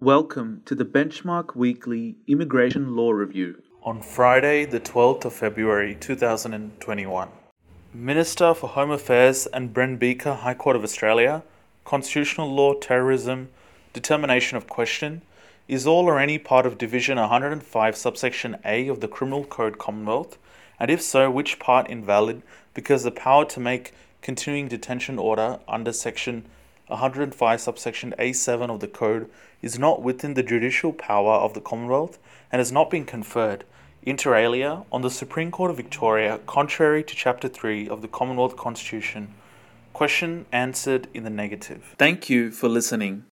Welcome to the Benchmark Weekly Immigration Law Review. On Friday, the 12th of February 2021. Minister for Home Affairs and Bren Beaker, High Court of Australia, Constitutional Law, Terrorism, Determination of Question, is all or any part of Division 105 subsection A of the Criminal Code Commonwealth, and if so, which part invalid because the power to make continuing detention order under section 105 subsection A7 of the Code is not within the judicial power of the Commonwealth and has not been conferred, inter alia, on the Supreme Court of Victoria, contrary to Chapter 3 of the Commonwealth Constitution. Question answered in the negative. Thank you for listening.